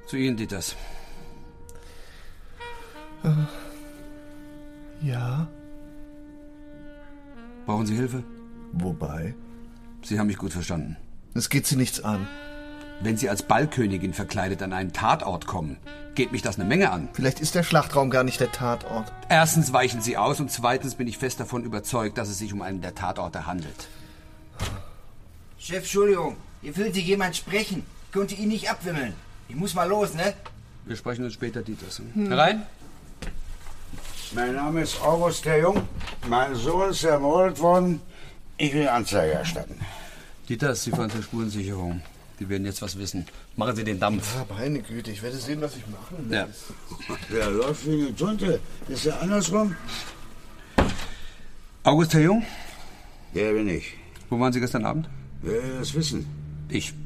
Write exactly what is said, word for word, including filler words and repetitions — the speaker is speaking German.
Zu Ihnen, Dieters. Äh, ja? Brauchen Sie Hilfe? Wobei? Sie haben mich gut verstanden. Es geht Sie nichts an. Wenn Sie als Ballkönigin verkleidet an einen Tatort kommen, geht mich das eine Menge an. Vielleicht ist der Schlachtraum gar nicht der Tatort. Erstens weichen Sie aus und zweitens bin ich fest davon überzeugt, dass es sich um einen der Tatorte handelt. Chef, Entschuldigung, hier will Sie jemand sprechen. Ich konnte ihn nicht abwimmeln. Ich muss mal los, ne? Wir sprechen uns später, Dieters. Hm. Herein. Mein Name ist August der Jung. Mein Sohn ist ermordet worden. Ich will Anzeige erstatten. Dieters, Sie fahren zur Spurensicherung. Die werden jetzt was wissen. Machen Sie den Dampf. Ja, meine Güte, ich werde sehen, was ich machen will. Ja. Der läuft wie eine Tunte. Ist ja andersrum? August der Jung? Der bin ich. Wo waren Sie gestern Abend? Wer will das wissen? Ich.